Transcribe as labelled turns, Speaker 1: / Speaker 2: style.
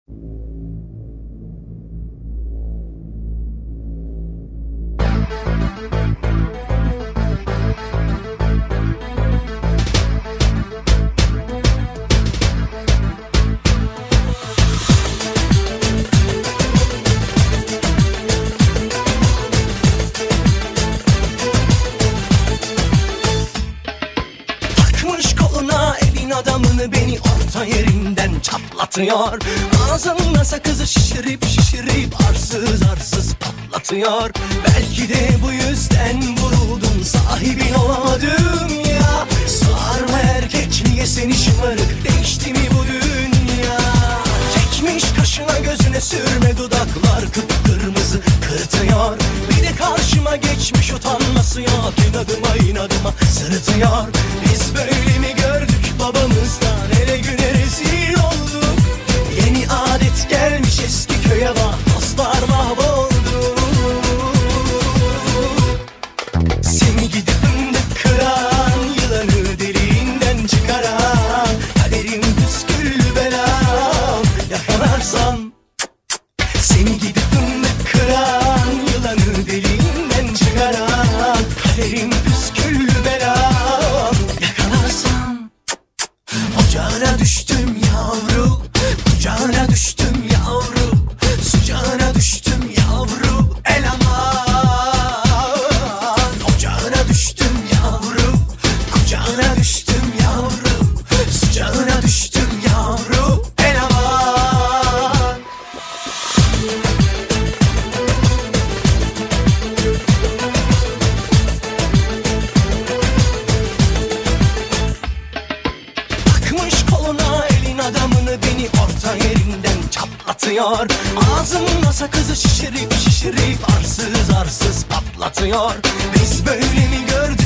Speaker 1: Adamını beni orta yerinden çatlatıyor. Ağzında sakızı şişirip arsız arsız patlatıyor. Belki de bu yüzden vuruldum, sahibin olamadım ya. Sarma erkek niye seni şımarık, değişti mi bu dünya? Çekmiş kaşına gözüne sürme, dudaklar kıpkırmızı kırıtıyor. Bir de karşıma geçmiş, utanması yok, inadıma sırıtıyor. Biz böyle mi gördük babamızdan, hele güne rezil olduk. Yeni adet gelmiş eski köye bak, dostlar mahvoldu. Seni gidip fındık kıran, yılanı deliğinden çıkaran, kaderim püsküllü belam yakalarsan. Seni gidip fındık kıran, yılanı deliğinden çıkaran, kaderim püsküllü belam yakalarsan. Ocağına düştüm yavru, kucağına düştüm yavru, sıcağına düştüm yavru, el aman. Ocağına düştüm yavru, kucağına düştüm yavru, sıcağına düştüm yavru, el aman. Takmış koluna elin adamını, beni orta yerinden çatlatıyor. Ağzında sakızı şişirip arsız arsız patlatıyor. Biz böyle mi gördük